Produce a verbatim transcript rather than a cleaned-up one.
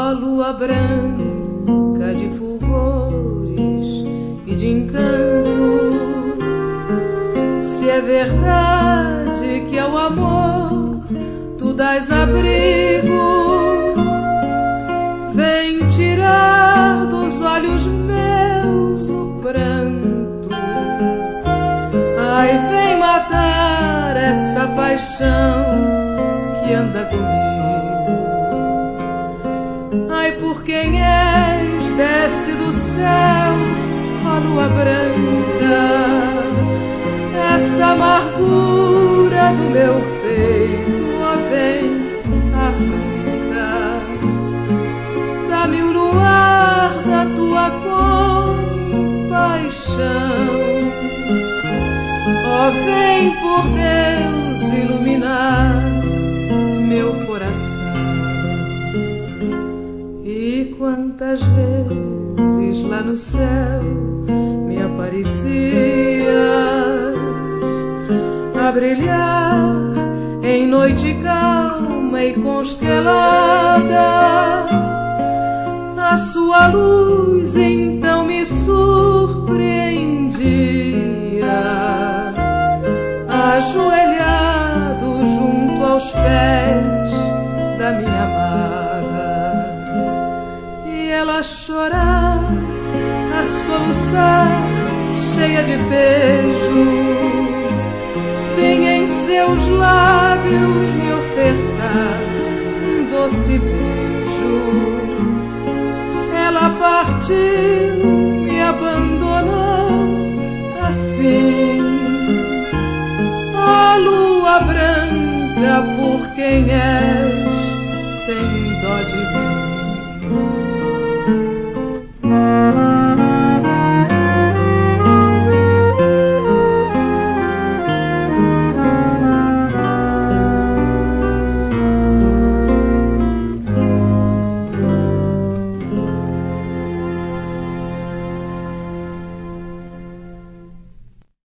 Ó lua branca de fulgores e de encanto, se é verdade que ao amor tu dás abrigo, vem tirar dos olhos meus o pranto. Ai, vem matar essa paixão que anda comigo. Ai, por quem és, desce do céu, ó lua branca, essa amargura do meu peito, ó, vem, arranca. Dá-me o luar da tua compaixão, ó, vem por Deus iluminar meu coração. E quantas vezes lá no céu me aparecias a brilhar em noite calma e constelada, a sua luz então me surpreendia, ajoelhado junto aos pés da minha amada, e ela a chorar, a soluçar, cheia de beijo, vinha em seus lábios me ofertar um doce beijo. Ela partiu, me abandonou assim. Ó lua branca, por quem és, tem dó de mim.